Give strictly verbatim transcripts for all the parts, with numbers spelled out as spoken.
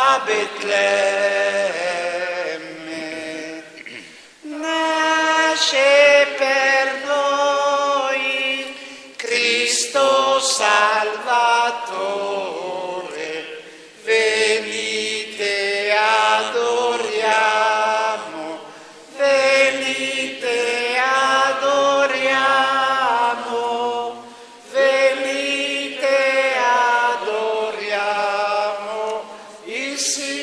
a Betlemme, nasce per noi Cristo Salvatore, venite adoriamo, venite adoriamo, venite adoriamo il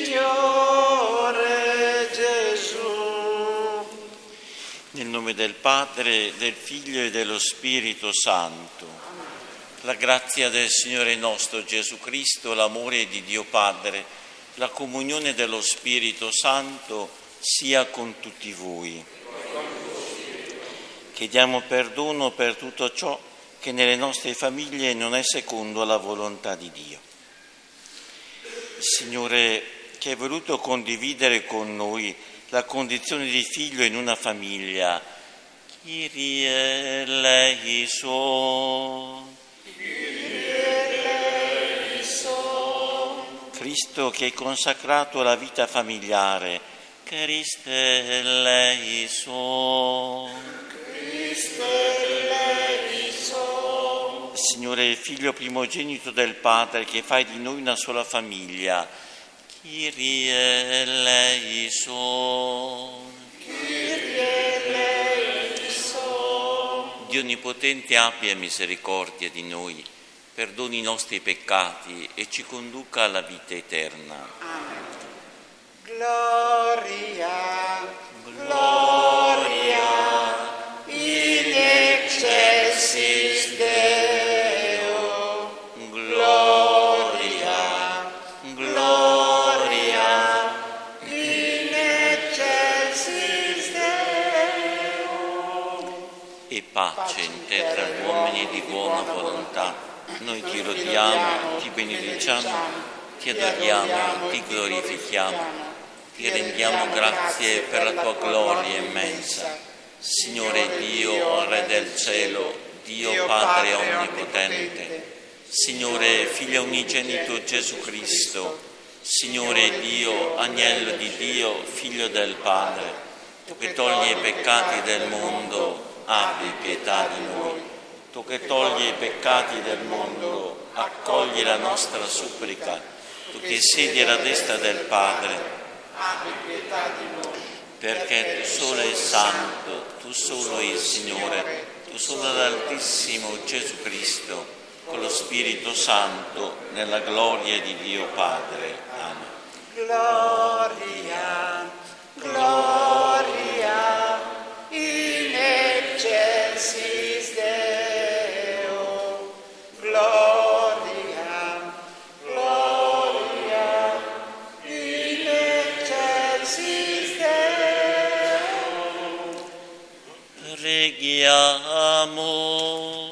Signore Gesù. Nel nome del Padre, del Figlio e dello Spirito Santo. La grazia del Signore nostro Gesù Cristo, l'amore di Dio Padre, la comunione dello Spirito Santo sia con tutti voi. Chiediamo perdono per tutto ciò che nelle nostre famiglie non è secondo la volontà di Dio. Il Signore, che è voluto condividere con noi la condizione di figlio in una famiglia, Kyrie eleison. Cristo, che hai consacrato la vita familiare, Christe eleison. Signore, Figlio primogenito del Padre, che fai di noi una sola famiglia, Kyrie eleison. Dio Onnipotente, abbia misericordia di noi, perdoni i nostri peccati e ci conduca alla vita eterna. Amen. Gloria, gloria, in excelsis Deo. Gloria, gloria, in excelsis Deo. E pace in te tra gli uomini di buona volontà. Noi ti lodiamo, ti benediciamo, ti adoriamo, ti glorifichiamo, ti rendiamo grazie per la tua gloria immensa. Signore Dio, Re del cielo, Dio Padre onnipotente, Signore Figlio unigenito Gesù Cristo, Signore Dio, Agnello di Dio, Figlio del Padre, tu che togli i peccati del mondo, abbi pietà di noi. Tu che togli i peccati del mondo, accogli la nostra supplica. Tu che siedi alla destra del Padre, abbi pietà di noi. Perché tu solo il Santo, tu solo il Signore, tu solo l'Altissimo Gesù Cristo, con lo Spirito Santo, nella gloria di Dio Padre. Amen. Gloria, gloria, in excelsis Deo. Gloria, gloria, in excelsis Deo. Preghiamo.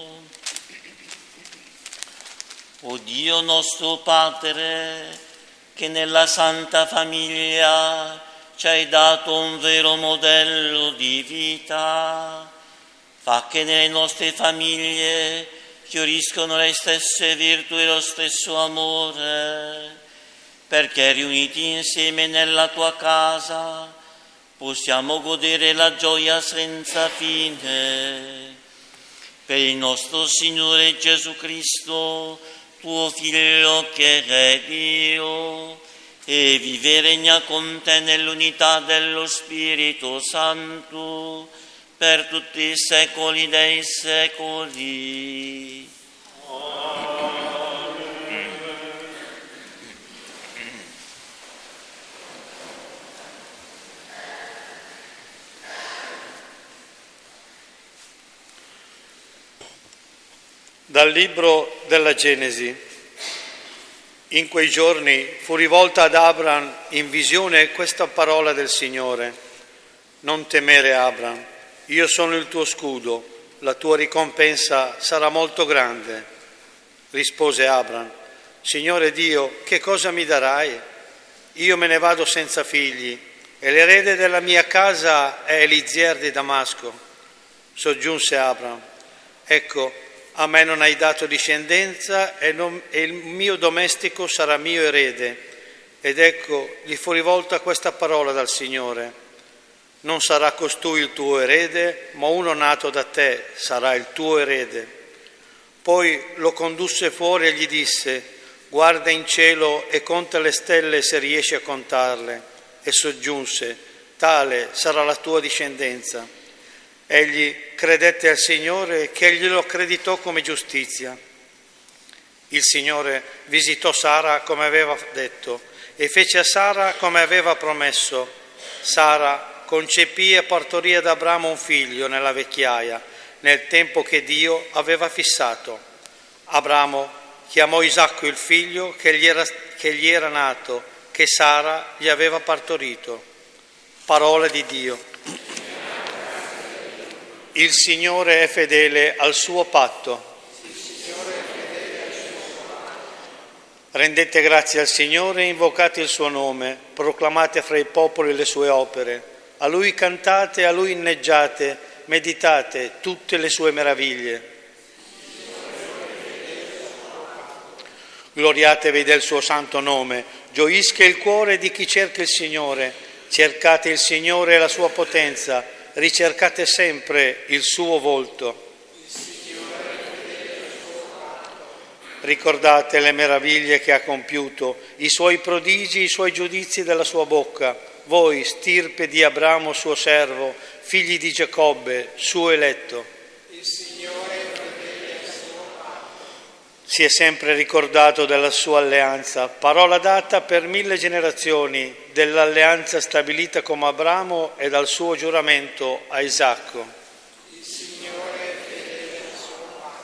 O Dio nostro Padre, che nella Santa Famiglia ci hai dato un vero modello di vita, fa che nelle nostre famiglie fioriscono le stesse virtù e lo stesso amore, perché riuniti insieme nella tua casa possiamo godere la gioia senza fine. Per il nostro Signore Gesù Cristo, tuo Figlio che è Dio, e vive e regna con te nell'unità dello Spirito Santo, per tutti i secoli dei secoli. Dal libro della Genesi. In quei giorni fu rivolta ad Abram in visione questa parola del Signore: non temere, Abram, io sono il tuo scudo, la tua ricompensa sarà molto grande. Rispose Abram: Signore Dio, che cosa mi darai? Io me ne vado senza figli e l'erede della mia casa è Elizier di Damasco. Soggiunse Abram: ecco, a me non hai dato discendenza e, non, e il mio domestico sarà mio erede. Ed ecco, gli fu rivolta questa parola dal Signore: non sarà costui il tuo erede, ma uno nato da te sarà il tuo erede. Poi lo condusse fuori e gli disse: guarda in cielo e conta le stelle se riesci a contarle. E soggiunse: tale sarà la tua discendenza. Egli credette al Signore, che glielo accreditò come giustizia. Il Signore visitò Sara come aveva detto e fece a Sara come aveva promesso. Sara concepì e partorì ad Abramo un figlio nella vecchiaia, nel tempo che Dio aveva fissato. Abramo chiamò Isacco il figlio che gli era, che gli era nato, che Sara gli aveva partorito. Parola di Dio. Il Signore è fedele al suo patto. Rendete grazie al Signore, invocate il suo nome, proclamate fra i popoli le sue opere. A Lui cantate, a Lui inneggiate, meditate tutte le sue meraviglie. Gloriatevi del suo santo nome, gioisca il cuore di chi cerca il Signore. Cercate il Signore e la sua potenza, ricercate sempre il suo volto. Ricordate le meraviglie che ha compiuto, i suoi prodigi, i suoi giudizi della sua bocca. Voi, stirpe di Abramo suo servo, figli di Giacobbe, suo eletto. Il Signore è fedele al suo patto. Si è sempre ricordato della sua alleanza, parola data per mille generazioni, dell'alleanza stabilita con Abramo e dal suo giuramento a Isacco. Il Signore è fedele al suo patto.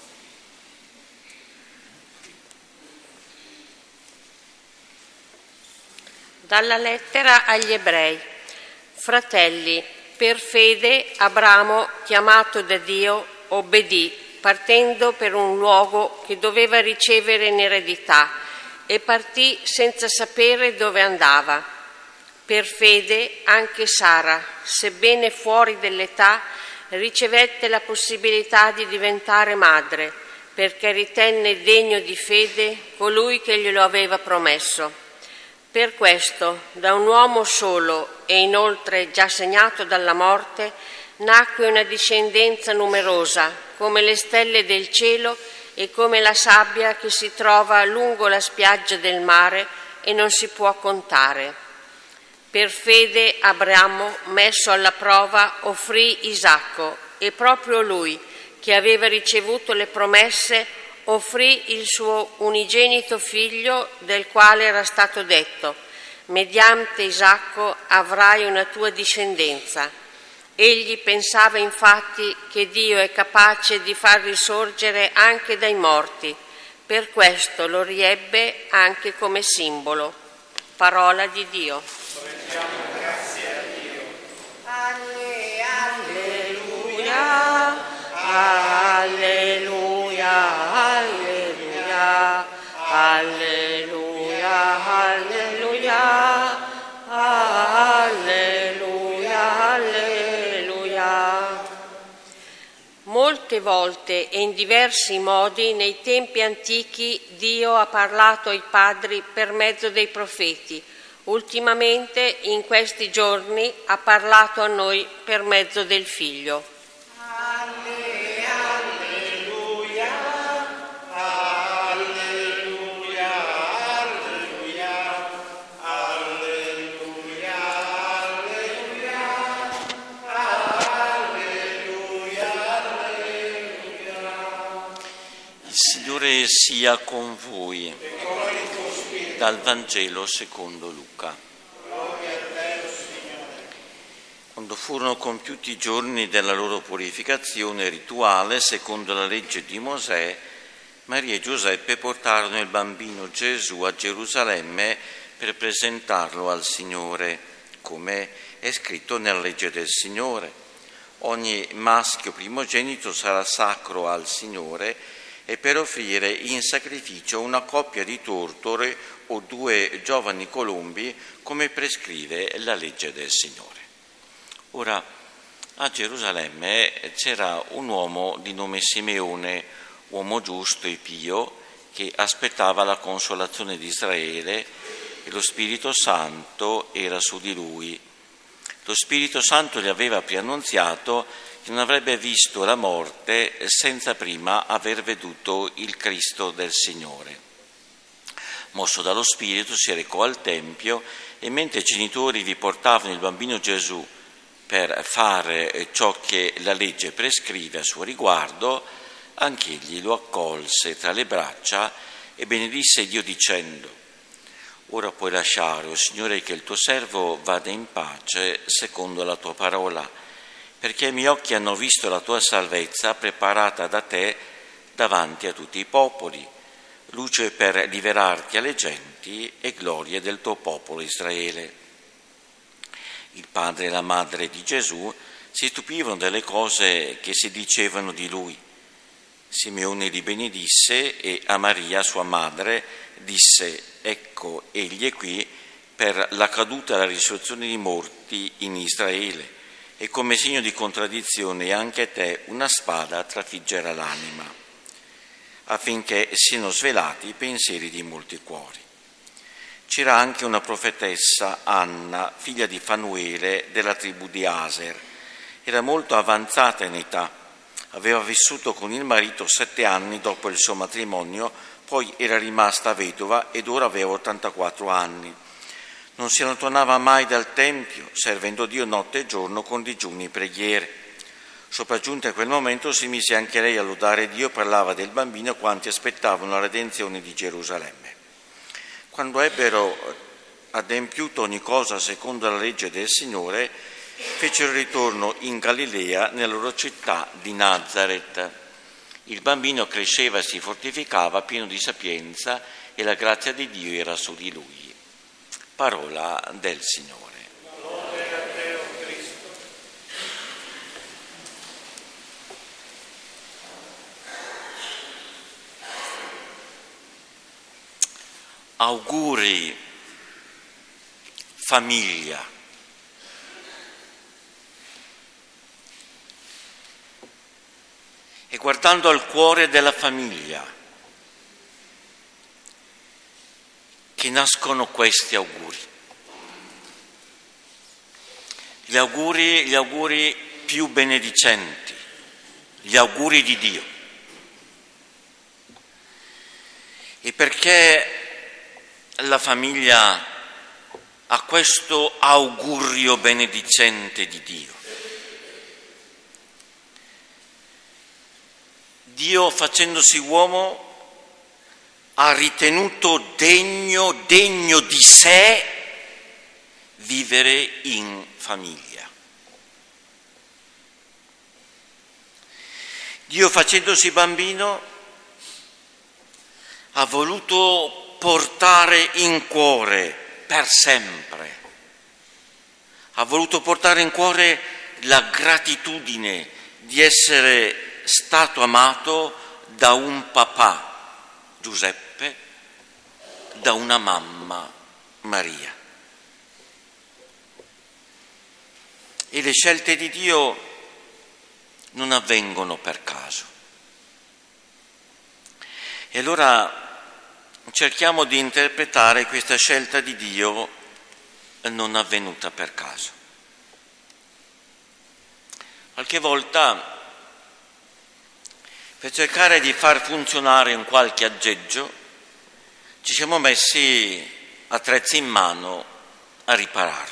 Dalla lettera agli Ebrei. Fratelli, per fede Abramo, chiamato da Dio, obbedì, partendo per un luogo che doveva ricevere in eredità, e partì senza sapere dove andava. Per fede anche Sara, sebbene fuori dell'età, ricevette la possibilità di diventare madre, perché ritenne degno di fede colui che glielo aveva promesso. Per questo, da un uomo solo e inoltre già segnato dalla morte, nacque una discendenza numerosa, come le stelle del cielo e come la sabbia che si trova lungo la spiaggia del mare e non si può contare. Per fede Abramo, messo alla prova, offrì Isacco, e proprio lui, che aveva ricevuto le promesse, offrì il suo unigenito figlio, del quale era stato detto: mediante Isacco avrai una tua discendenza. Egli pensava infatti che Dio è capace di far risorgere anche dai morti, per questo lo riebbe anche come simbolo. Parola di Dio. Grazie a Dio. Alle, Alleluia, alleluia, alleluia, alleluia, alleluia, alleluia, alleluia. Molte volte e in diversi modi nei tempi antichi Dio ha parlato ai padri per mezzo dei profeti. Ultimamente, in questi giorni, ha parlato a noi per mezzo del Figlio. alle, alleluia, alleluia, alleluia, alleluia, alleluia, alleluia. Il Signore sia con voi. Dal Vangelo secondo Luca. Quando furono compiuti i giorni della loro purificazione rituale secondo la legge di Mosè, Maria e Giuseppe portarono il bambino Gesù a Gerusalemme per presentarlo al Signore, come è scritto nella legge del Signore. Ogni maschio primogenito sarà sacro al Signore, e per offrire in sacrificio una coppia di tortore o due giovani colombi, come prescrive la legge del Signore. Ora, a Gerusalemme c'era un uomo di nome Simeone, uomo giusto e pio, che aspettava la consolazione di Israele, e lo Spirito Santo era su di lui. Lo Spirito Santo gli aveva preannunziato che non avrebbe visto la morte senza prima aver veduto il Cristo del Signore. Mosso dallo Spirito si recò al Tempio e mentre i genitori vi portavano il bambino Gesù per fare ciò che la legge prescrive a suo riguardo, anch'egli lo accolse tra le braccia e benedisse Dio dicendo: ora puoi lasciare, o Signore, che il tuo servo vada in pace secondo la tua parola, perché i miei occhi hanno visto la tua salvezza preparata da te davanti a tutti i popoli, luce per liberarti alle genti e gloria del tuo popolo Israele. Il padre e la madre di Gesù si stupivano delle cose che si dicevano di lui. Simeone li benedisse e a Maria, sua madre, disse: ecco, egli è qui per la caduta e la risurrezione dei morti in Israele, e come segno di contraddizione anche a te una spada trafiggerà l'anima, affinché siano svelati i pensieri di molti cuori. C'era anche una profetessa, Anna, figlia di Fanuele, della tribù di Aser. Era molto avanzata in età, aveva vissuto con il marito sette anni dopo il suo matrimonio, poi era rimasta vedova ed ora aveva ottantaquattro anni. Non si allontanava mai dal Tempio, servendo Dio notte e giorno con digiuni e preghiere. Sopraggiunta a quel momento si mise anche lei a lodare Dio e parlava del bambino quanti aspettavano la redenzione di Gerusalemme. Quando ebbero adempiuto ogni cosa secondo la legge del Signore, fecero ritorno in Galilea, nella loro città di Nazaret. Il bambino cresceva e si fortificava, pieno di sapienza, e la grazia di Dio era su di lui. Parola del Signore. Lode a te, o Cristo. Auguri, famiglia. E guardando al cuore della famiglia che nascono questi auguri. Gli auguri, gli auguri più benedicenti, gli auguri di Dio. E perché la famiglia ha questo augurio benedicente di Dio? Dio, facendosi uomo, ha ritenuto degno, degno di sé vivere in famiglia. Dio, facendosi bambino, ha voluto portare in cuore per sempre, ha voluto portare in cuore la gratitudine di essere stato amato da un papà, Giuseppe, da una mamma, Maria. E le scelte di Dio non avvengono per caso. E allora cerchiamo di interpretare questa scelta di Dio non avvenuta per caso. Qualche volta, per cercare di far funzionare un qualche aggeggio, ci siamo messi attrezzi in mano a ripararlo.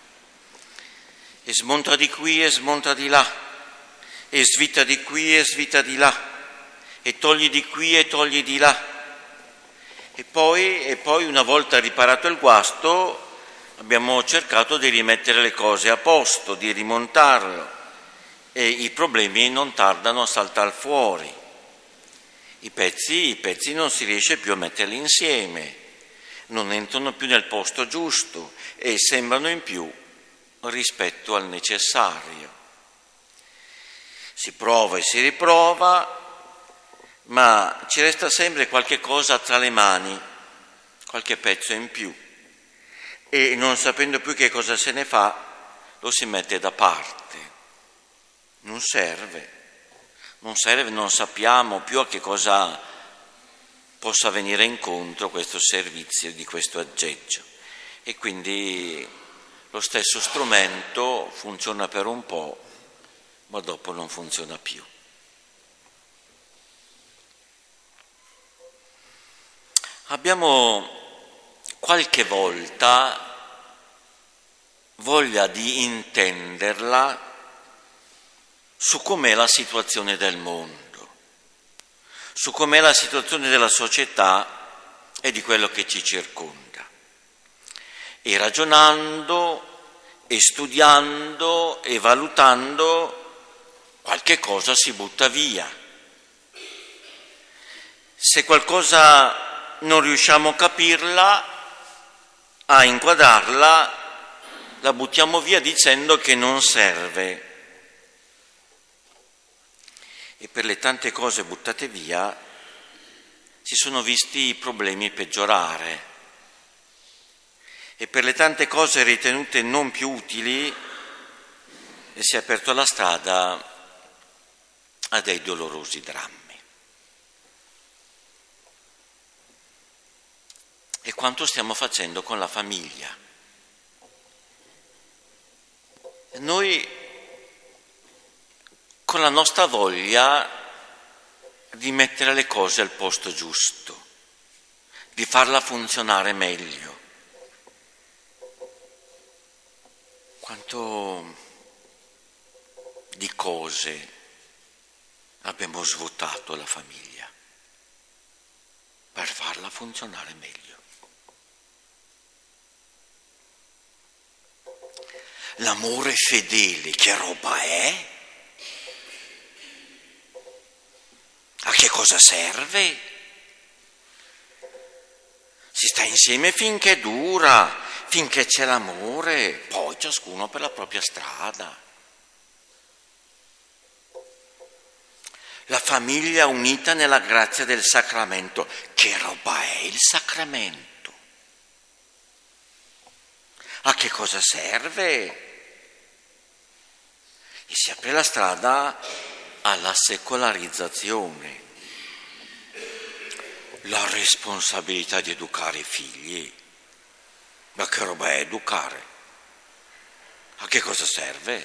E smonta di qui e smonta di là, e svita di qui e svita di là, e togli di qui e togli di là. E poi, e poi una volta riparato il guasto, abbiamo cercato di rimettere le cose a posto, di rimontarlo. E i problemi non tardano a saltar fuori. I pezzi, i pezzi non si riesce più a metterli insieme, non entrano più nel posto giusto e sembrano in più rispetto al necessario. Si prova e si riprova, ma ci resta sempre qualche cosa tra le mani, qualche pezzo in più, e non sapendo più che cosa se ne fa, lo si mette da parte. Non serve, non serve, non sappiamo più a che cosa possa venire incontro questo servizio di questo aggeggio. e quindi lo stesso strumento funziona per un po', ma dopo non funziona più. Abbiamo qualche volta voglia di intenderla su com'è la situazione del mondo, su com'è la situazione della società e di quello che ci circonda. E ragionando, e studiando, e valutando, qualche cosa si butta via. Se qualcosa non riusciamo a capirla, a inquadrarla, la buttiamo via dicendo che non serve. E per le tante cose buttate via si sono visti i problemi peggiorare. E per le tante cose ritenute non più utili si è aperta la strada a dei dolorosi drammi. E quanto stiamo facendo con la famiglia? Noi, con la nostra voglia di mettere le cose al posto giusto, di farla funzionare meglio, quanto di cose abbiamo svuotato la famiglia per farla funzionare meglio. L'amore fedele, che roba è? A che cosa serve? Si sta insieme finché dura, finché c'è l'amore, poi ciascuno per la propria strada. La famiglia unita nella grazia del sacramento. Che roba è il sacramento? A che cosa serve? E si apre la strada alla secolarizzazione. La responsabilità di educare i figli. Ma che roba è educare? A che cosa serve?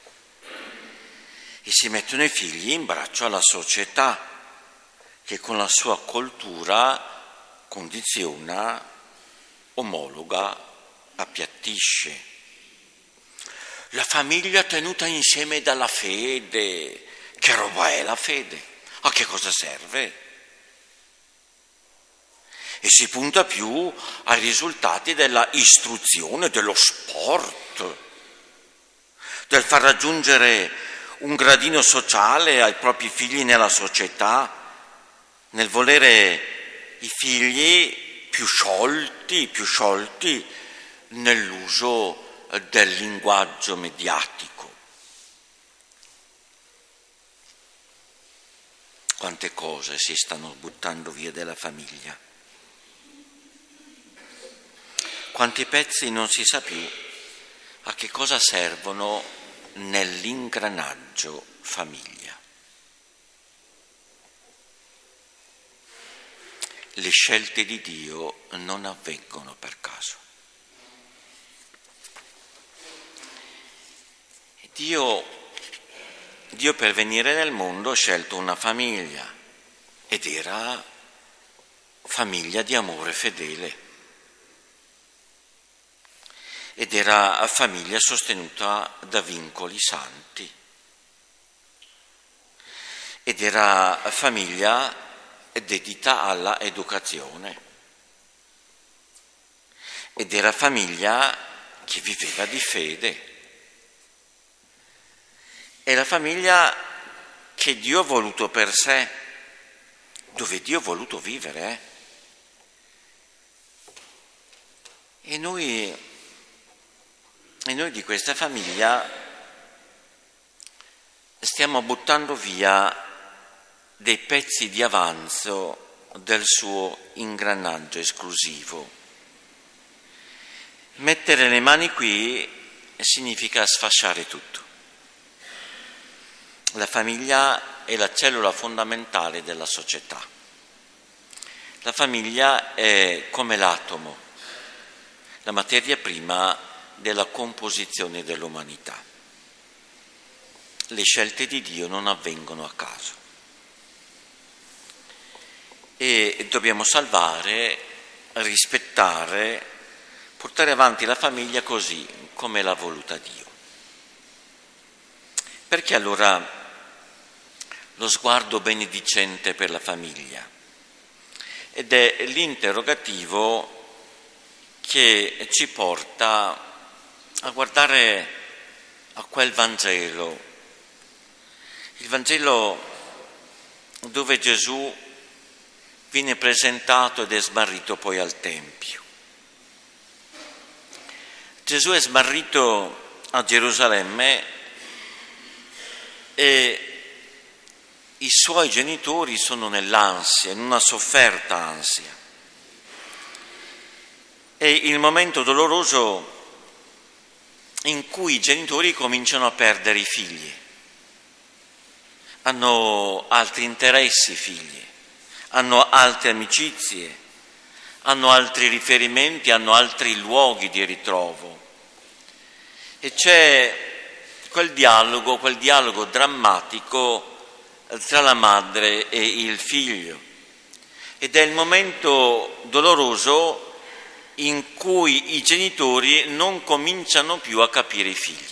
E si mettono i figli in braccio alla società, che con la sua cultura condiziona, omologa, appiattisce. La famiglia tenuta insieme dalla fede. Che roba è la fede? A che cosa serve? E si punta più ai risultati della istruzione, dello sport, del far raggiungere un gradino sociale ai propri figli nella società, nel volere i figli più sciolti, più sciolti nell'uso del linguaggio mediatico. Quante cose si stanno buttando via della famiglia. Quanti pezzi non si sa più a che cosa servono nell'ingranaggio famiglia. Le scelte di Dio non avvengono per caso. Dio, Dio per venire nel mondo ha scelto una famiglia ed era famiglia di amore fedele. Ed era famiglia sostenuta da vincoli santi. Ed era famiglia dedita alla educazione. Ed era famiglia che viveva di fede. È la famiglia che Dio ha voluto per sé, dove Dio ha voluto vivere. Eh? E noi... E noi di questa famiglia stiamo buttando via dei pezzi di avanzo del suo ingranaggio esclusivo. Mettere le mani qui significa sfasciare tutto. La famiglia è la cellula fondamentale della società. La famiglia è come l'atomo. la materia prima della composizione dell'umanità. Le scelte di Dio non avvengono a caso e dobbiamo salvare, rispettare, portare avanti la famiglia così come l'ha voluta Dio. Perché allora lo sguardo benedicente per la famiglia? Ed è l'interrogativo che ci porta a guardare a quel Vangelo, il Vangelo dove Gesù viene presentato ed è smarrito poi al Tempio. Gesù è smarrito a Gerusalemme e i suoi genitori sono nell'ansia, in una sofferta ansia. È il momento doloroso in cui i genitori cominciano a perdere i figli. Hanno altri interessi i figli, hanno altre amicizie, hanno altri riferimenti, hanno altri luoghi di ritrovo. E c'è quel dialogo, quel dialogo drammatico tra la madre e il figlio. Ed è il momento doloroso in cui i genitori non cominciano più a capire i figli.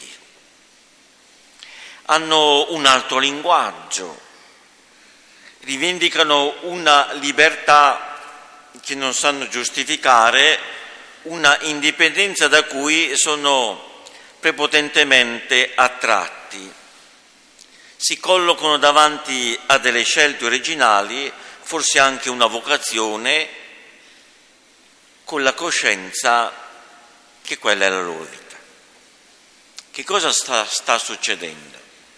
Hanno un altro linguaggio, rivendicano una libertà che non sanno giustificare, una indipendenza da cui sono prepotentemente attratti. Si collocano davanti a delle scelte originali, forse anche una vocazione, con la coscienza che quella è la loro vita. Che cosa sta, sta succedendo?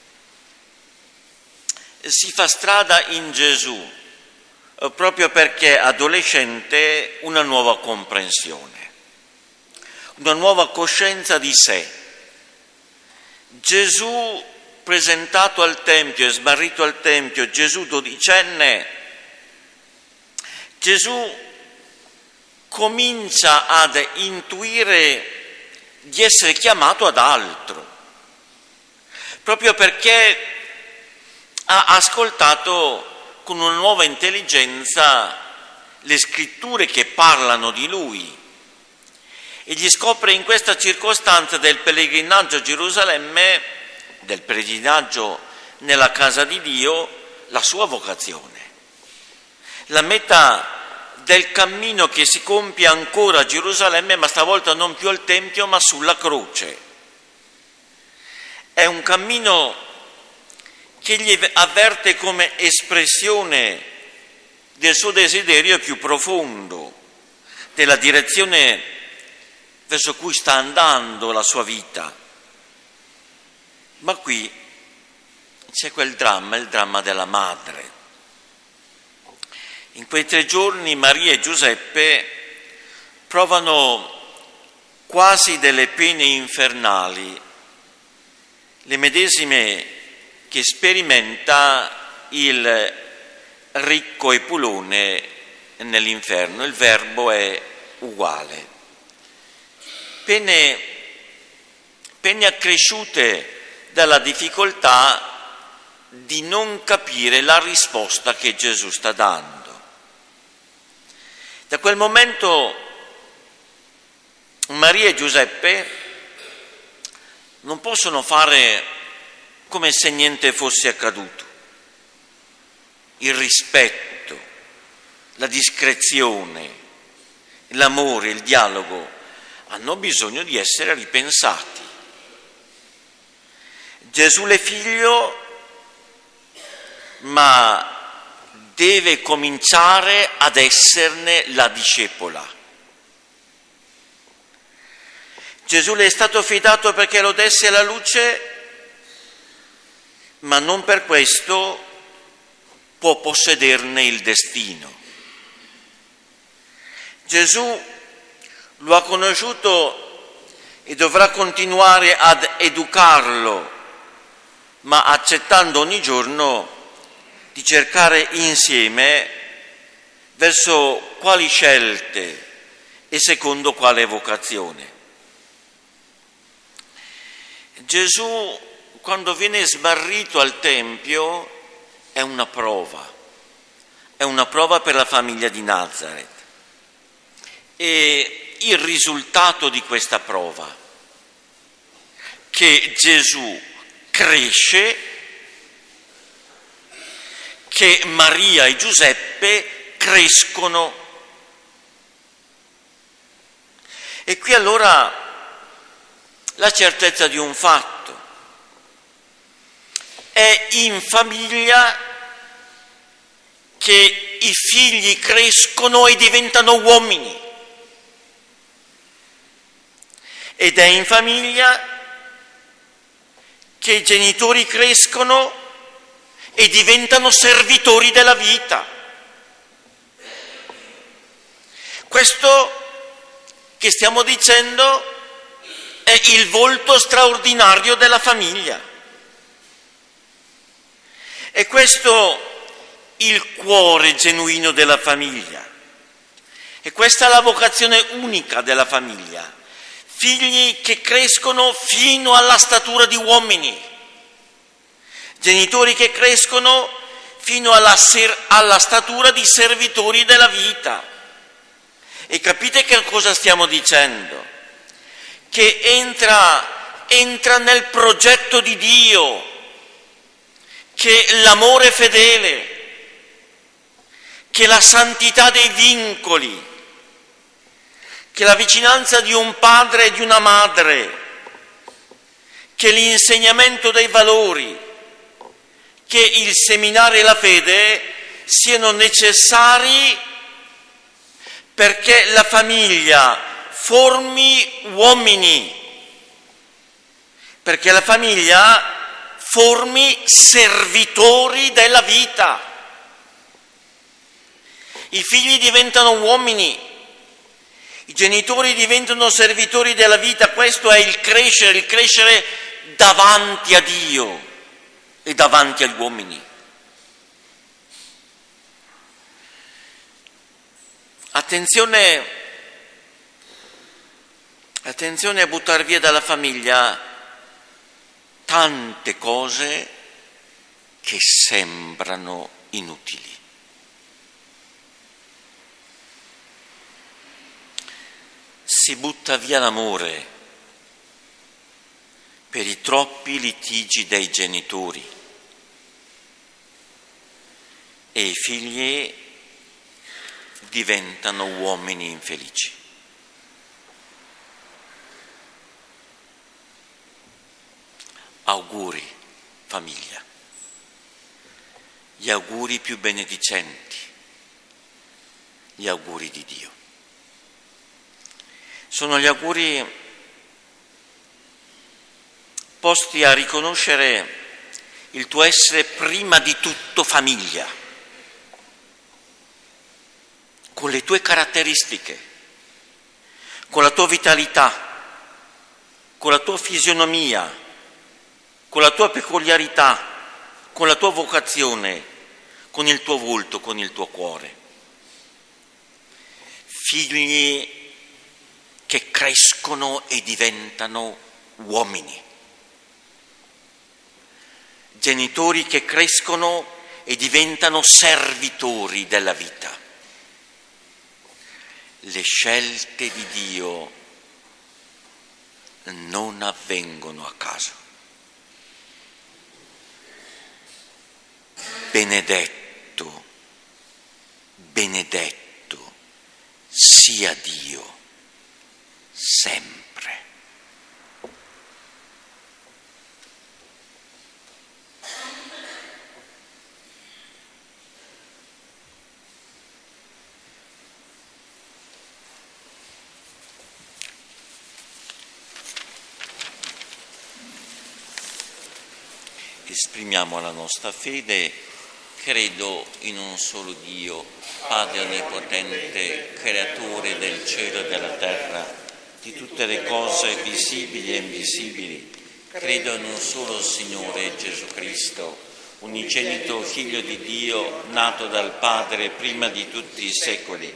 Si fa strada in Gesù, eh, proprio perché adolescente, una nuova comprensione, una nuova coscienza di sé. Gesù presentato al Tempio e smarrito al Tempio, Gesù dodicenne, Gesù comincia ad intuire di essere chiamato ad altro, proprio perché ha ascoltato con una nuova intelligenza le scritture che parlano di lui e gli scopre in questa circostanza del pellegrinaggio a Gerusalemme, del pellegrinaggio nella casa di Dio, la sua vocazione, la meta del cammino che si compie ancora a Gerusalemme, ma stavolta non più al Tempio, ma sulla croce. È un cammino che egli avverte come espressione del suo desiderio più profondo, della direzione verso cui sta andando la sua vita. Ma qui c'è quel dramma, il dramma della madre. In quei tre giorni Maria e Giuseppe provano quasi delle pene infernali, le medesime che sperimenta il ricco Epulone nell'inferno. Il verbo è uguale. Pene, pene accresciute dalla difficoltà di non capire la risposta che Gesù sta dando. Da quel momento Maria e Giuseppe non possono fare come se niente fosse accaduto. Il rispetto, la discrezione, l'amore, il dialogo hanno bisogno di essere ripensati. Gesù è figlio, ma deve cominciare ad esserne la discepola. Gesù le è stato affidato perché lo desse alla luce, ma non per questo può possederne il destino. Gesù lo ha conosciuto e dovrà continuare ad educarlo, ma accettando ogni giorno di cercare insieme verso quali scelte e secondo quale vocazione. Gesù, quando viene smarrito al Tempio, è una prova, è una prova per la famiglia di Nazareth. E il risultato di questa prova, che Gesù cresce, che Maria e Giuseppe crescono. E qui allora la certezza di un fatto: è in famiglia che i figli crescono e diventano uomini, ed è in famiglia che i genitori crescono e diventano servitori della vita. Questo che stiamo dicendo è il volto straordinario della famiglia. E questo il cuore genuino della famiglia. E questa è la vocazione unica della famiglia. Figli che crescono fino alla statura di uomini. Genitori che crescono fino alla, ser- alla statura di servitori della vita. E capite che cosa stiamo dicendo? Che entra, entra nel progetto di Dio, che l'amore fedele, che la santità dei vincoli, che la vicinanza di un padre e di una madre, che l'insegnamento dei valori, che il seminare e la fede siano necessari perché la famiglia formi uomini, perché la famiglia formi servitori della vita. I figli diventano uomini, i genitori diventano servitori della vita. Questo è il crescere, il crescere davanti a Dio e davanti agli uomini. Attenzione, attenzione a buttare via dalla famiglia tante cose che sembrano inutili. Si butta via l'amore per i troppi litigi dei genitori e i figli diventano uomini infelici. Auguri, famiglia, gli auguri più benedicenti, gli auguri di Dio. Sono gli auguri posti a riconoscere il tuo essere prima di tutto famiglia, con le tue caratteristiche, con la tua vitalità, con la tua fisionomia, con la tua peculiarità, con la tua vocazione, con il tuo volto, con il tuo cuore. Figli che crescono e diventano uomini. Genitori che crescono e diventano servitori della vita. Le scelte di Dio non avvengono a caso. Benedetto, benedetto sia Dio sempre. Esprimiamo la nostra fede. Credo in un solo Dio, Padre Onnipotente, Creatore del cielo e della terra, di tutte le cose visibili e invisibili. Credo in un solo Signore Gesù Cristo, unigenito Figlio di Dio, nato dal Padre prima di tutti i secoli,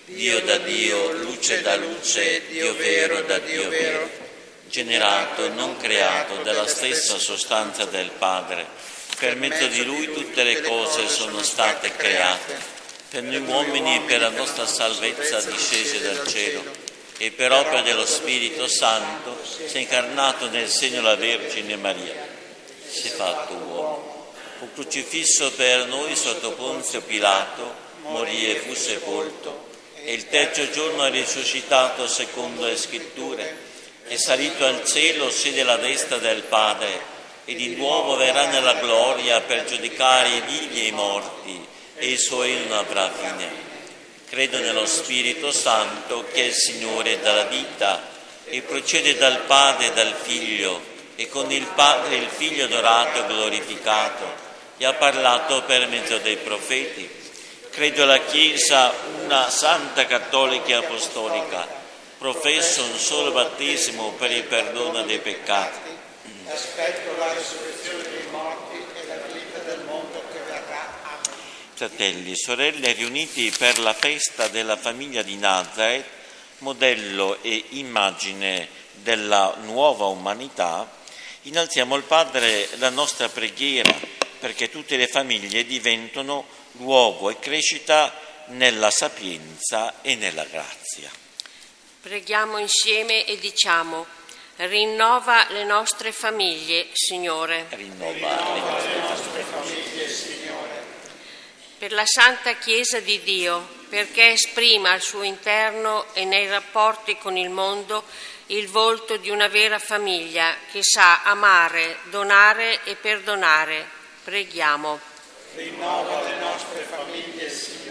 Dio da Dio, luce da luce, Dio vero da Dio vero, generato e non creato dalla stessa sostanza del Padre. Per mezzo di Lui tutte le cose sono state create. Per noi uomini, per la nostra salvezza, discese dal cielo, e per opera dello Spirito Santo si è incarnato nel seno della Vergine Maria. Si è fatto uomo. Fu crocifisso per noi sotto Ponzio Pilato, morì e fu sepolto, e il terzo giorno è risuscitato secondo le Scritture, è salito al cielo, siede alla destra del Padre, e di nuovo verrà nella gloria per giudicare i vivi e i morti, e il suo regno non avrà fine. Credo nello Spirito Santo, che è il Signore della vita, e procede dal Padre e dal Figlio, e con il Padre e il Figlio adorato e glorificato, e ha parlato per mezzo dei profeti. Credo alla Chiesa, una santa, cattolica e apostolica. Professo un solo battesimo per il perdono dei peccati. Aspetto la risurrezione dei morti e la vita del mondo che verrà. Amen. Fratelli e sorelle, riuniti per la festa della famiglia di Nazareth, modello e immagine della nuova umanità, innalziamo al Padre la nostra preghiera perché tutte le famiglie diventano luogo e crescita nella sapienza e nella grazia. Preghiamo insieme e diciamo: rinnova le nostre famiglie, Signore. Rinnova le nostre famiglie, Signore. Per la Santa Chiesa di Dio, perché esprima al suo interno e nei rapporti con il mondo il volto di una vera famiglia che sa amare, donare e perdonare. Preghiamo. Rinnova le nostre famiglie, Signore.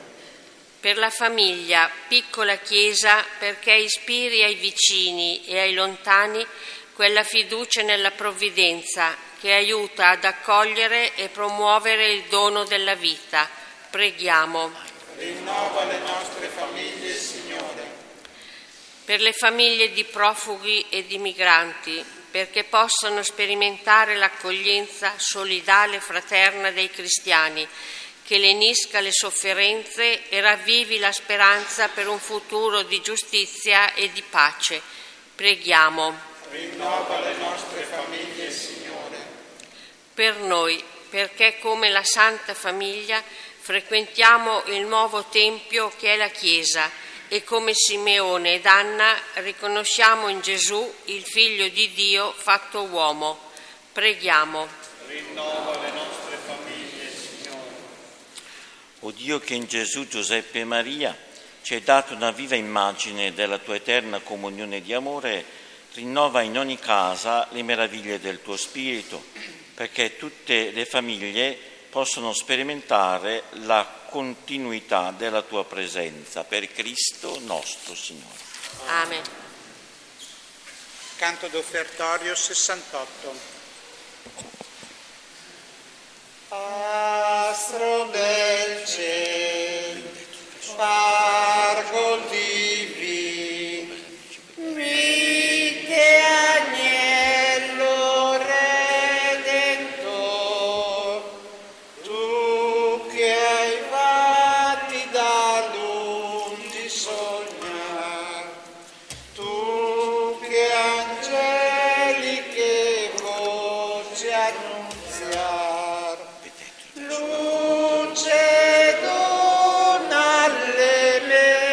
Per la famiglia, piccola Chiesa, perché ispiri ai vicini e ai lontani quella fiducia nella provvidenza che aiuta ad accogliere e promuovere il dono della vita. Preghiamo. Rinnova le nostre famiglie, Signore. Per le famiglie di profughi e di migranti, perché possano sperimentare l'accoglienza solidale e fraterna dei cristiani, che lenisca le sofferenze e ravvivi la speranza per un futuro di giustizia e di pace. Preghiamo. Rinnova le nostre famiglie, Signore. Per noi, perché come la Santa Famiglia frequentiamo il nuovo Tempio che è la Chiesa e come Simeone ed Anna riconosciamo in Gesù il Figlio di Dio fatto uomo. Preghiamo. Rinnova le nostre famiglie, Signore. O Dio, che in Gesù, Giuseppe e Maria ci hai dato una viva immagine della tua eterna comunione di amore, rinnova in ogni casa le meraviglie del tuo Spirito, perché tutte le famiglie possono sperimentare la continuità della tua presenza, per Cristo nostro Signore. Amen. Canto d'offertorio sessantotto. Astro del cielo, spargol divino, vite agnello redentor, tu che hai fatti da lungi sognar, tu che angeliche voci annunziar, luce dona alle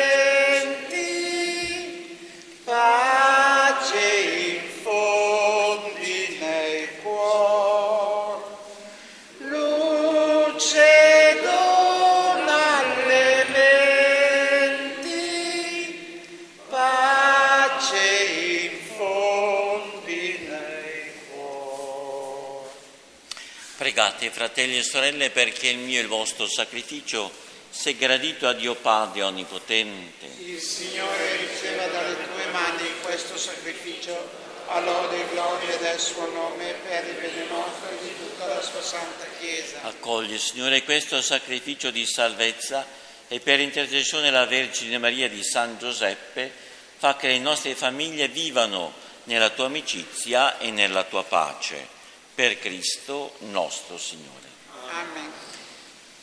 menti, pace infondi nei cuori, luce dona alle menti, pace infondi nei cuori. Pregate, fratelli e sorelle, perché il mio e il vostro sacrificio sia gradito a Dio Padre Onnipotente. Il Signore riceva dalle tue mani questo sacrificio a lode e gloria del suo nome per il bene nostro e di tutta la sua santa Chiesa. Accoglie, Signore, questo sacrificio di salvezza e per intercessione della Vergine Maria di San Giuseppe fa che le nostre famiglie vivano nella tua amicizia e nella tua pace. Per Cristo nostro Signore. Amen.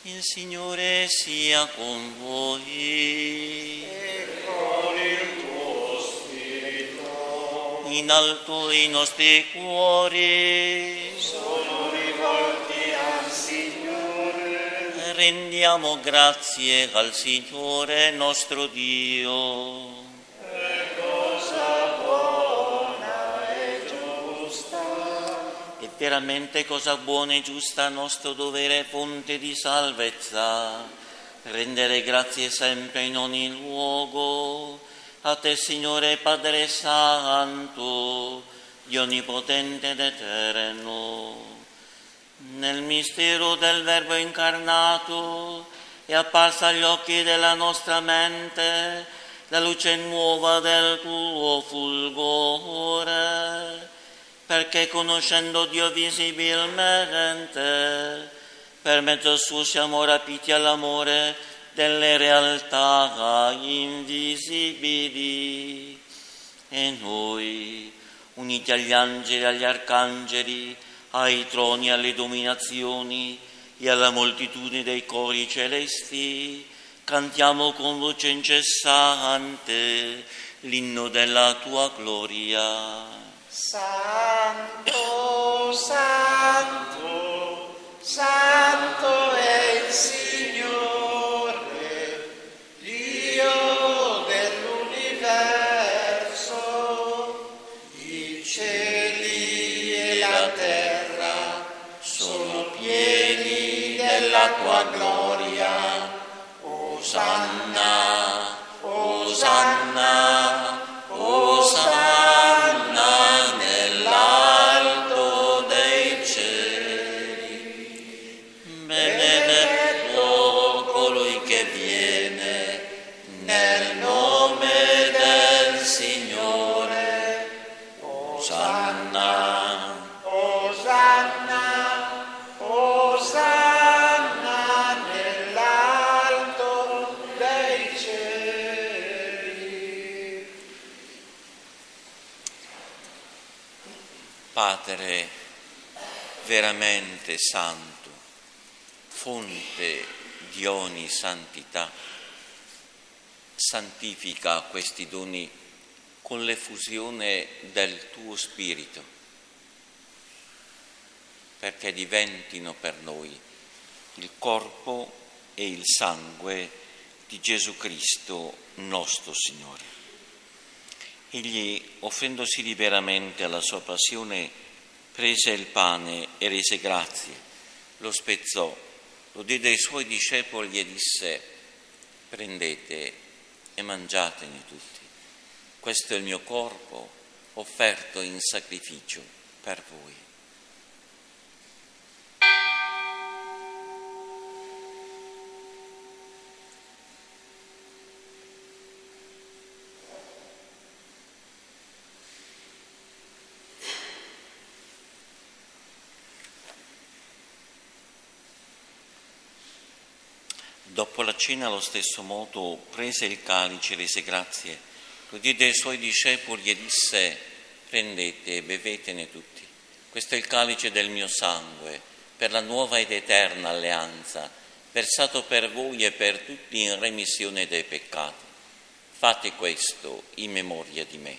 Il Signore sia con voi. E con il tuo spirito. In alto i nostri cuori Sono rivolti al Signore. rendiamo grazie al Signore nostro Dio. È cosa buona e giusta. È veramente cosa buona e giusta, nostro dovere, fonte di salvezza, rendere grazie sempre in ogni luogo a te, Signore Padre Santo, Dio Onnipotente ed Eterno. Nel mistero del Verbo incarnato è apparsa agli occhi della nostra mente la luce nuova del tuo fulgore, perché conoscendo Dio visibilmente, per mezzo suo siamo rapiti all'amore delle realtà invisibili. E noi, uniti agli angeli, agli arcangeli, ai troni, alle dominazioni e alla moltitudine dei cori celesti, cantiamo con voce incessante l'inno della tua gloria. Santo, santo, santo è il Signore, Dio dell'universo. I cieli e la terra sono pieni della tua gloria. Osanna, Osanna, Osanna nell'alto dei cieli. Benedetto colui che viene Nel nome del Signore. Osanna. Osanna, Osanna nell'alto dei cieli. Padre veramente santo, fonte di ogni santità, santifica questi doni con l'effusione del tuo Spirito, perché diventino per noi il corpo e il sangue di Gesù Cristo nostro Signore. Egli, offrendosi liberamente alla sua passione, prese il pane e rese grazie, lo spezzò, lo diede ai suoi discepoli e disse: prendete e mangiatene tutti. Questo è il mio corpo offerto in sacrificio per voi. Dopo la cena, allo stesso modo, prese il calice, rese grazie, lo diede ai suoi discepoli e disse: prendete e bevetene tutti. Questo è il calice del mio sangue, per la nuova ed eterna alleanza, versato per voi e per tutti in remissione dei peccati. Fate questo in memoria di me.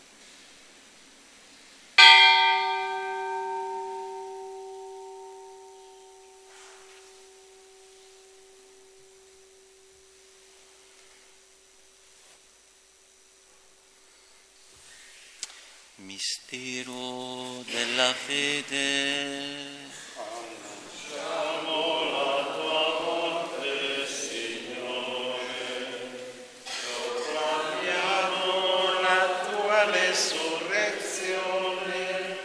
Mistero della fede. Annunciamo la tua morte, Signore. Proclamiamo la tua resurrezione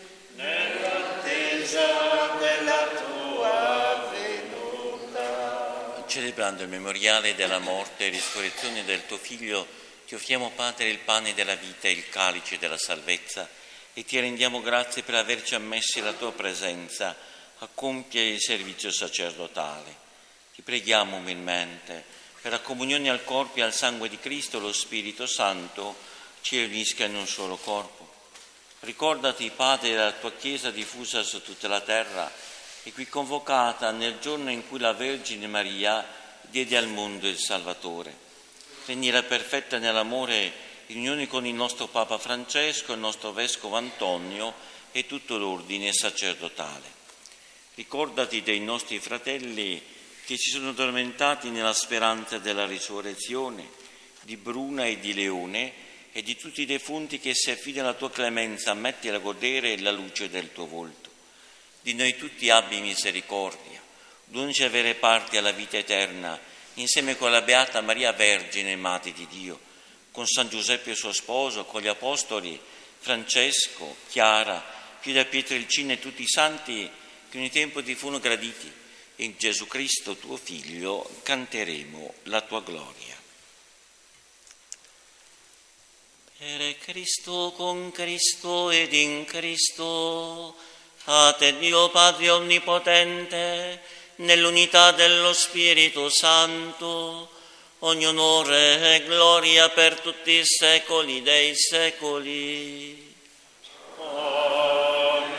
nell'attesa della tua venuta. Celebrando il memoriale della morte e risurrezione del tuo Figlio, ti offriamo, Padre, il pane della vita e il calice della salvezza e ti rendiamo grazie per averci ammessi alla tua presenza a compiere il servizio sacerdotale. Ti preghiamo umilmente per la comunione al corpo e al sangue di Cristo, lo Spirito Santo ci unisca in un solo corpo. Ricordati, Padre, della tua Chiesa diffusa su tutta la terra e qui convocata nel giorno in cui la Vergine Maria diede al mondo il Salvatore. Rendila perfetta nell'amore in unione con il nostro Papa Francesco, il nostro Vescovo Antonio e tutto l'ordine sacerdotale. Ricordati dei nostri fratelli che si sono addormentati nella speranza della risurrezione, di Bruna e di Leone e di tutti i defunti che si affidano alla tua clemenza, mettila a godere la luce del tuo volto. Di noi tutti abbi misericordia, donci avere parte alla vita eterna, insieme con la Beata Maria Vergine, Madre di Dio, con San Giuseppe suo sposo, con gli Apostoli Francesco, Chiara, Pio da Pietrelcina e tutti i santi che ogni tempo ti furono graditi. In Gesù Cristo, tuo Figlio, canteremo la tua gloria. Per Cristo, con Cristo ed in Cristo, a te Dio Padre Onnipotente, nell'unità dello Spirito Santo, ogni onore e gloria per tutti i secoli dei secoli. Amen.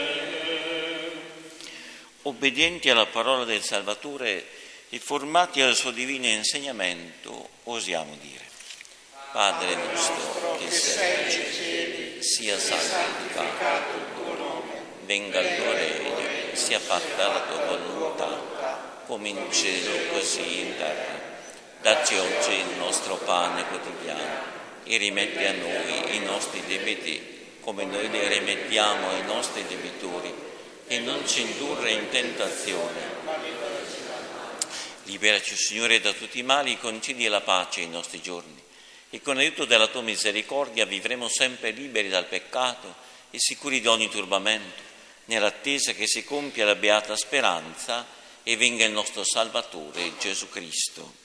Obbedienti alla parola del Salvatore e formati al suo divino insegnamento, osiamo dire: Padre nostro che sei nei cieli, sia santificato il tuo nome, venga il tuo regno, sia fatta la tua volontà, come in cielo così in terra. Dacci oggi il nostro pane quotidiano e rimetti a noi i nostri debiti, come noi li rimettiamo ai nostri debitori, e non ci indurre in tentazione. Liberaci, Signore, da tutti i mali, concedi la pace ai nostri giorni, e con l'aiuto della tua misericordia vivremo sempre liberi dal peccato e sicuri di ogni turbamento, nell'attesa che si compia la beata speranza e venga il nostro Salvatore Gesù Cristo.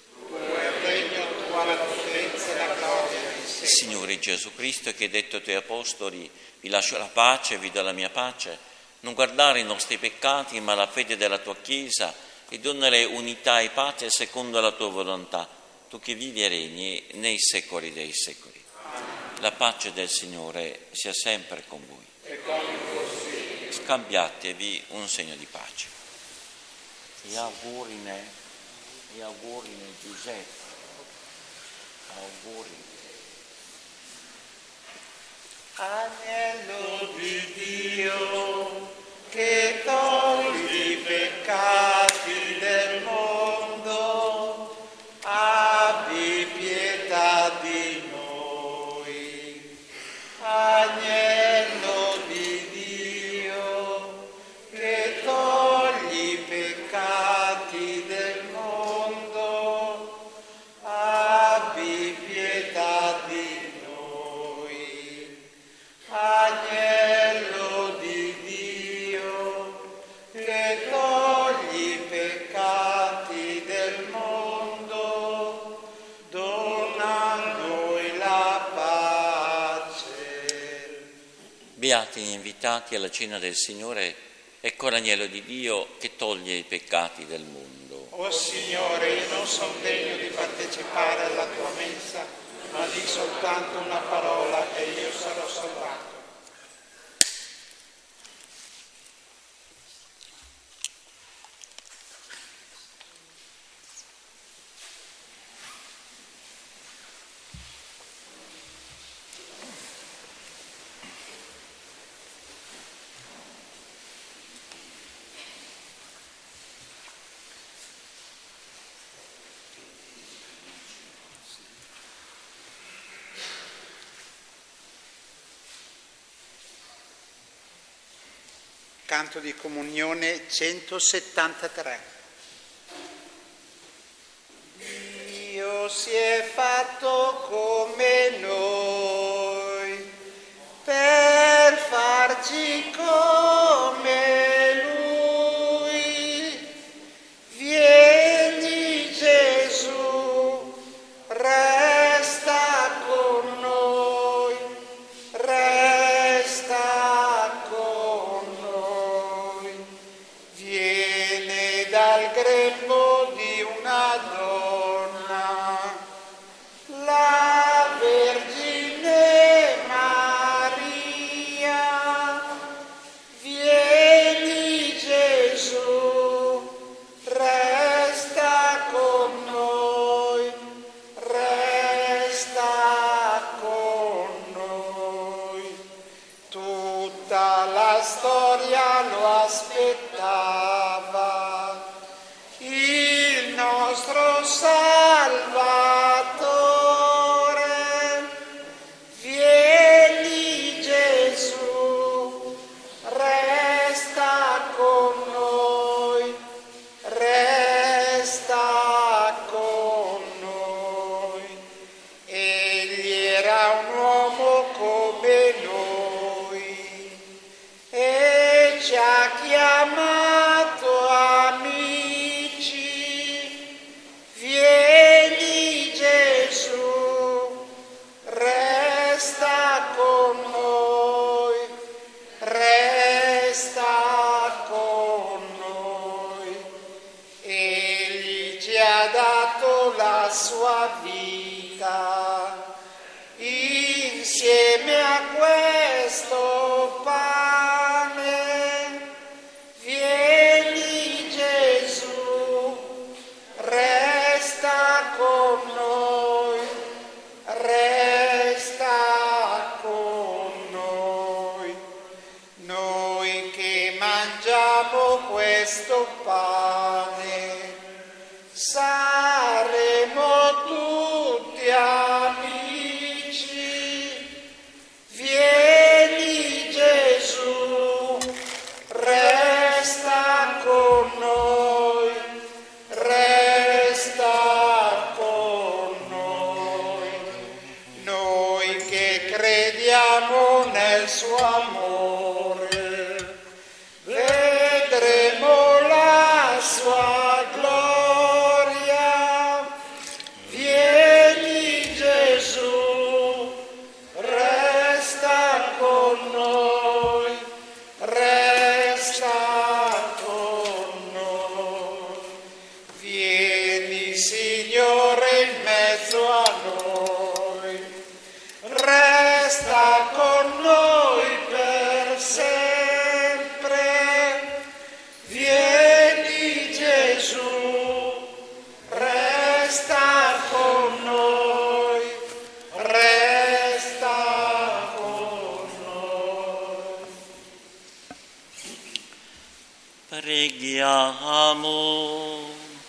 Signore Gesù Cristo, che hai detto ai tuoi apostoli: vi lascio la pace, vi do la mia pace, non guardare i nostri peccati ma la fede della tua Chiesa, e donale unità e pace secondo la tua volontà, tu che vivi e regni nei secoli dei secoli. La pace del Signore sia sempre con voi. Scambiatevi un segno di pace. E augurine, e augurine Giuseppe, auguri. Agnello di Dio, che togli i peccati del mondo, abbi pietà di noi. Agnello di Dio, che togli i peccati del mondo, abbi pietà di noi. Agnello di Dio, che togli i peccati del mondo, dona a noi la pace. Beati gli invitati alla cena del Signore, ecco l'agnello di Dio che toglie i peccati del mondo. O Signore, io non sono degno di partecipare alla tua mensa, ma di soltanto una parola e io sarò salvato. Canto di comunione centosettantatré. Dio si è fatto come noi per farci come Lui. Vieni Gesù, resta con noi, resta con noi. Viene dal grembo di una donna, la Tutta la storia lo aspettava, il nostro Salvatore. Vieni Gesù, resta con noi, resta con noi. Egli era un uomo come noi e ci ha chiamato amici. Vieni Gesù, resta con noi, resta con noi. Egli ci ha dato la sua vita insieme a questo pane. Vieni Gesù, resta con noi, resta con noi. Noi che mangiamo questo pane saremo tutti amici. Vieni Gesù, resta con noi, resta con noi. Noi che crediamo nel suo amore, vedremo la sua gloria. Vieni Gesù, resta con noi, resta con noi. Vieni Signore in mezzo a noi, resta con noi per sempre. Vieni Gesù, resta con noi, resta con noi. Preghiamo.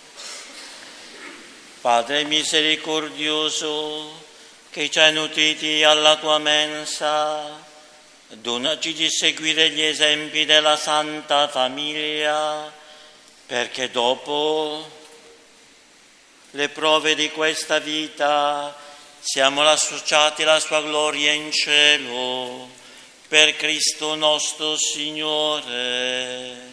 Padre misericordioso, che ci hai nutriti alla tua mensa, donaci di seguire gli esempi della Santa Famiglia, perché dopo le prove di questa vita siamo associati alla sua gloria in cielo, per Cristo nostro Signore.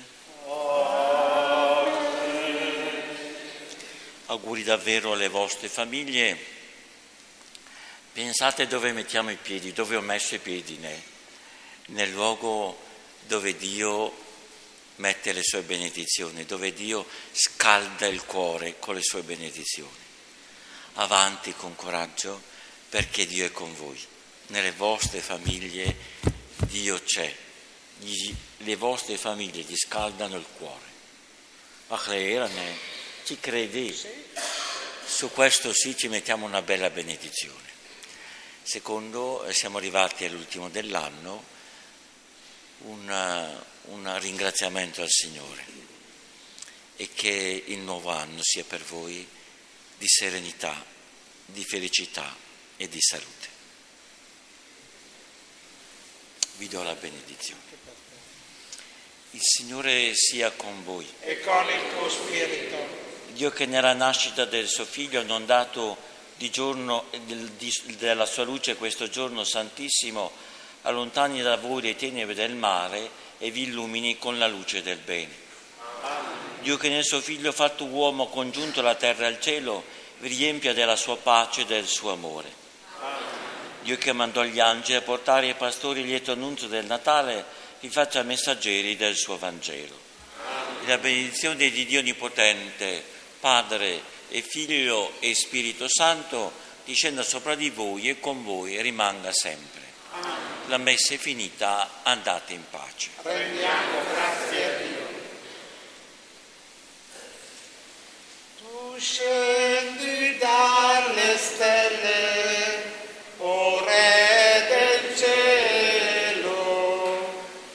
Auguri davvero alle vostre famiglie. Pensate dove mettiamo i piedi, dove ho messo i piedi, né? Nel luogo dove Dio mette le sue benedizioni, dove Dio scalda il cuore con le sue benedizioni. Avanti con coraggio, perché Dio è con voi. Nelle vostre famiglie Dio c'è, gli, le vostre famiglie gli scaldano il cuore. Ma creerane, ci credi? Su questo sì ci mettiamo una bella benedizione. Secondo, siamo arrivati all'ultimo dell'anno, un, un ringraziamento al Signore e che il nuovo anno sia per voi di serenità, di felicità e di salute. Vi do la benedizione. Il Signore sia con voi. E con il tuo spirito. Dio che nella nascita del suo Figlio ha non dato di giorno del, di, della sua luce questo giorno santissimo, allontani da voi le tenebre del mare e vi illumini con la luce del bene. Amen. Dio che nel suo Figlio fatto uomo, congiunto la terra e il cielo, vi riempia della sua pace e del suo amore. Amen. Dio che mandò gli angeli a portare ai pastori il lieto annunzio del Natale, vi faccia messaggeri del suo Vangelo. Amen. La benedizione di Dio Onnipotente, Padre e Figlio e Spirito Santo, discenda sopra di voi e con voi e rimanga sempre. Amen. La messa è finita, andate in pace. Rendiamo grazie a Dio. Tu scendi dalle stelle, o Re del cielo,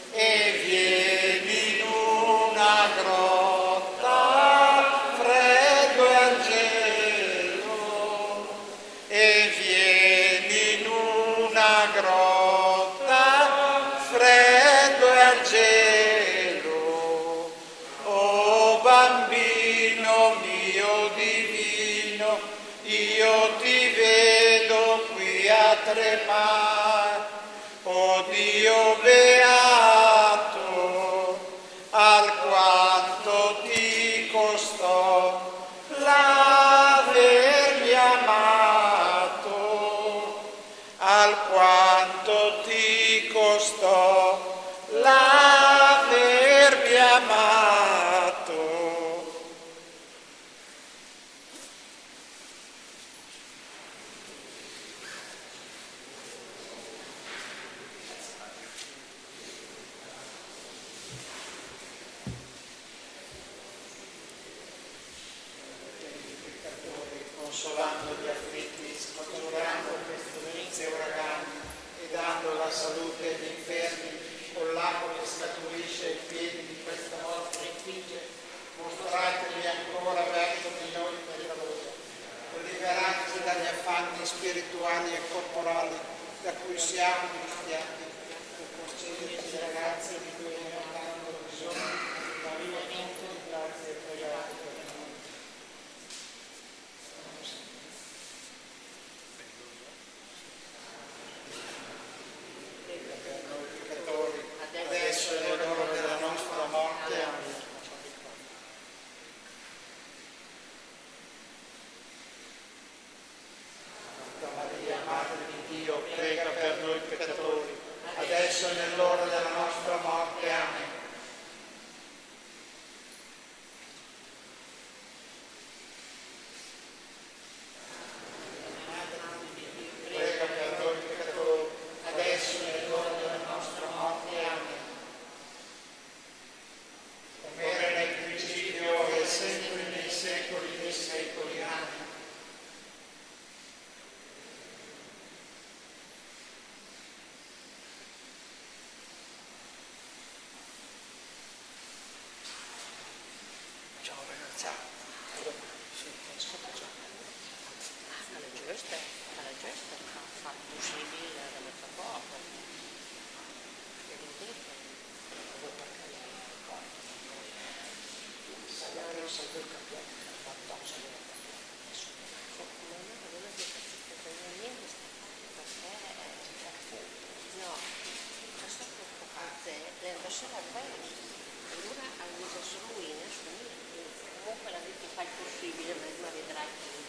una grotta, freddo e al gelo. Oh bambino mio divino, io ti vedo qui a tremare. Oh Dio beato, alquanto ti costò l'avermi amato, alquanto ti costò l'avermi amato. Consolando gli afflitti, scongiurando pestilenze e uragani e dando la salute agli infermi, con l'acqua che scaturisce ai piedi di questa vostra effigie, mostratevi ancora verso di noi peccatori, liberateci dagli affanni spirituali e corporali da cui siamo cristiani, e concedeteci la grazia di cui ne hanno bisogno, la mia fonte di grazia e pregate per noi. Adesso è l'ora della nostra morte. Amen. Santa Maria, Madre di Dio, prega per noi peccatori, adesso è nell'ora della nostra morte. Amen. Prega per noi peccatori, adesso è nell'ora della nostra morte. Amen. Come era nel principio, ora e sempre nei secoli dei secoli. Amen. Ciao ragazza. Sì, ascolta già. Alla giusta, alla giusta, fa possibile da metà poco. E vedete, vuoi portare il corpo? Salve, salve il cappello, fatto un saluto. Non è quello che sta niente sta fatto perché no, questo preoccupante le lasciare a bene. Allora ha visto solo Wina, comunque la vita fa il possibile, ma vedrai.